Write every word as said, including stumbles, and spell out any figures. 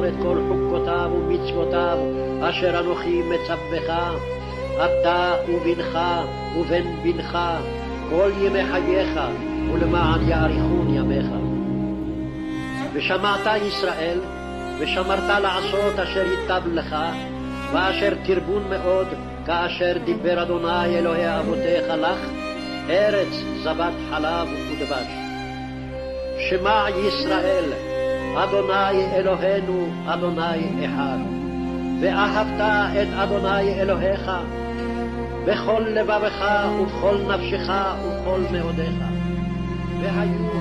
את כל חוקותיו ומצוותיו אשר אנוכי מצווך, אתה ובנך ובן בנך כל ימי חייך, ולמען יאריכון ימיך. ושמעת ישראל, ושמרת לעשות אשר ייטב לך, ואשר תרבון מאוד, כאשר דיבר אדוני אלוהי אבותיך לך, ארץ זבת חלב ודבש. שמע ישראל, אדוני אלוהינו, אדוני אחד. ואהבת את אדוני אלוהיך בכל לבבך ובכל נפשך ובכל מאודיך. והיו